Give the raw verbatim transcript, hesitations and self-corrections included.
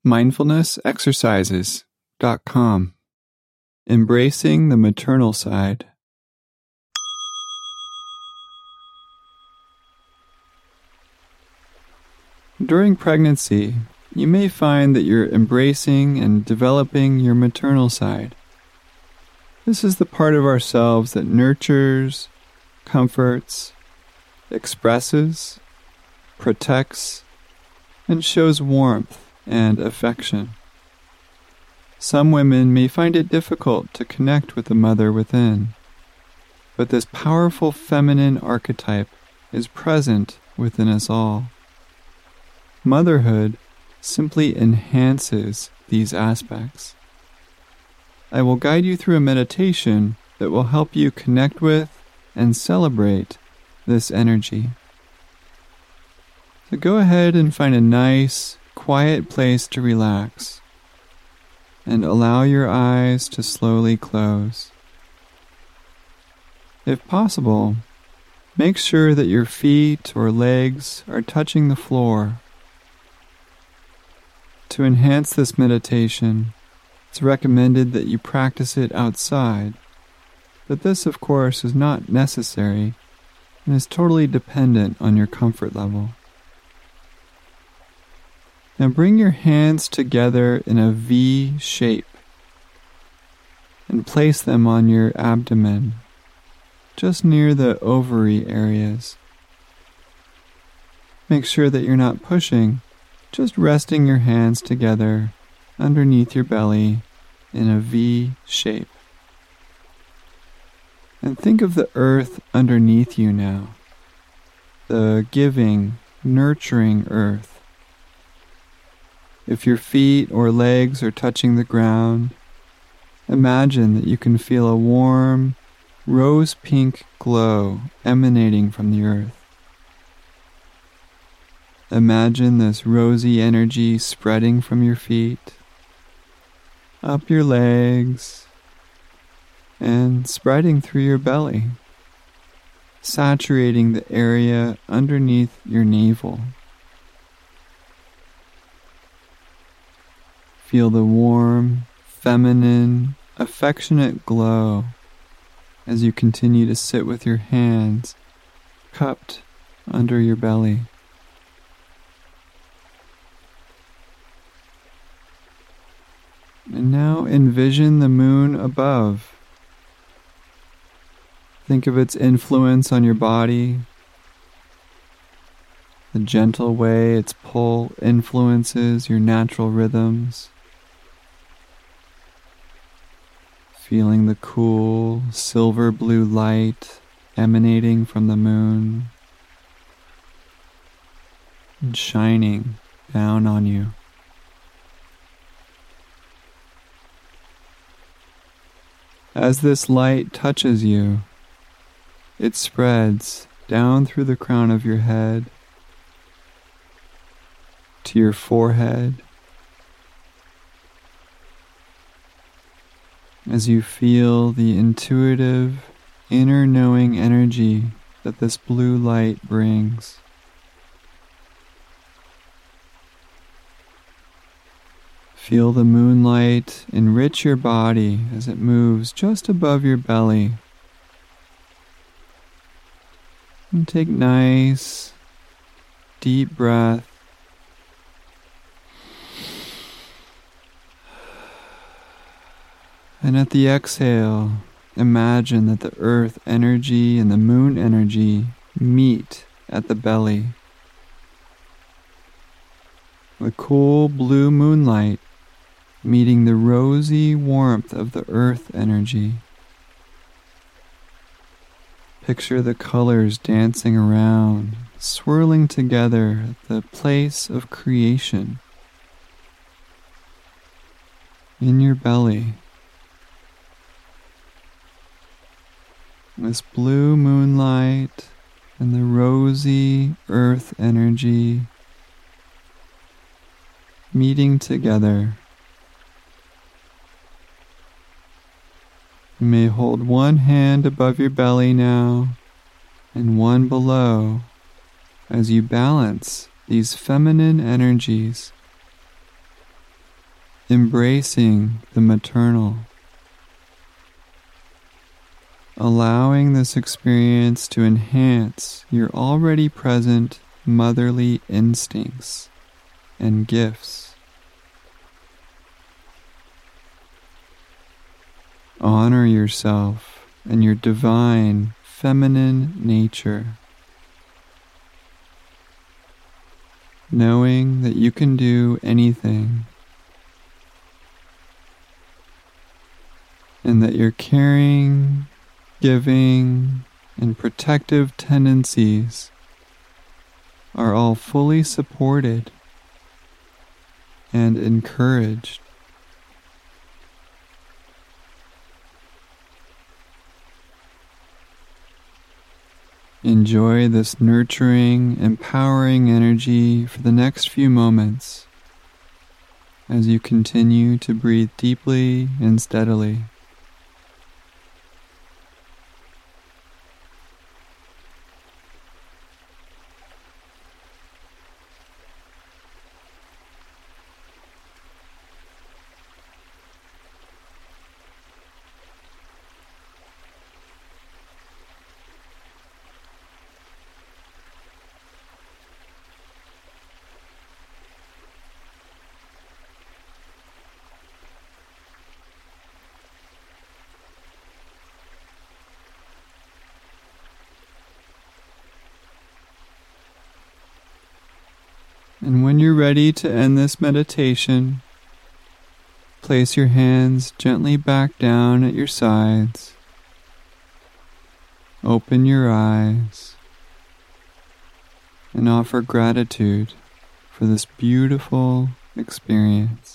mindfulness exercises dot com. Embracing the maternal side. During pregnancy, you may find that you're embracing and developing your maternal side. This is the part of ourselves that nurtures, comforts, expresses, protects, and shows warmth and affection. Some women may find it difficult to connect with the mother within, but this powerful feminine archetype is present within us all. Motherhood simply enhances these aspects. I will guide you through a meditation that will help you connect with and celebrate this energy. So go ahead and find a nice, quiet place to relax and allow your eyes to slowly close. If possible, make sure that your feet or legs are touching the floor. To enhance this meditation, it's recommended that you practice it outside, but this, of course, is not necessary and is totally dependent on your comfort level. Now bring your hands together in a V shape and place them on your abdomen, just near the ovary areas. Make sure that you're not pushing, just resting your hands together underneath your belly in a V shape. And think of the earth underneath you now, the giving, nurturing earth. If your feet or legs are touching the ground, imagine that you can feel a warm, rose-pink glow emanating from the earth. Imagine this rosy energy spreading from your feet, up your legs, and spreading through your belly, saturating the area underneath your navel. Feel the warm, feminine, affectionate glow as you continue to sit with your hands cupped under your belly. And now envision the moon above. Think of its influence on your body, the gentle way its pull influences your natural rhythms. Feeling the cool, silver blue light emanating from the moon and shining down on you. As this light touches you, it spreads down through the crown of your head to your forehead. As you feel the intuitive, inner knowing energy that this blue light brings. Feel the moonlight enrich your body as it moves just above your belly. And take nice, deep breath. And at the exhale, imagine that the earth energy and the moon energy meet at the belly. The cool blue moonlight meeting the rosy warmth of the earth energy. Picture the colors dancing around, swirling together at the place of creation. In your belly, this blue moonlight and the rosy earth energy meeting together. You may hold one hand above your belly now and one below as you balance these feminine energies embracing the maternal, allowing this experience to enhance your already present motherly instincts and gifts. Honor yourself and your divine feminine nature, knowing that you can do anything and that your caring, giving, and protective tendencies are all fully supported and encouraged. Enjoy this nurturing, empowering energy for the next few moments as you continue to breathe deeply and steadily. And when you're ready to end this meditation, place your hands gently back down at your sides. Open your eyes and offer gratitude for this beautiful experience.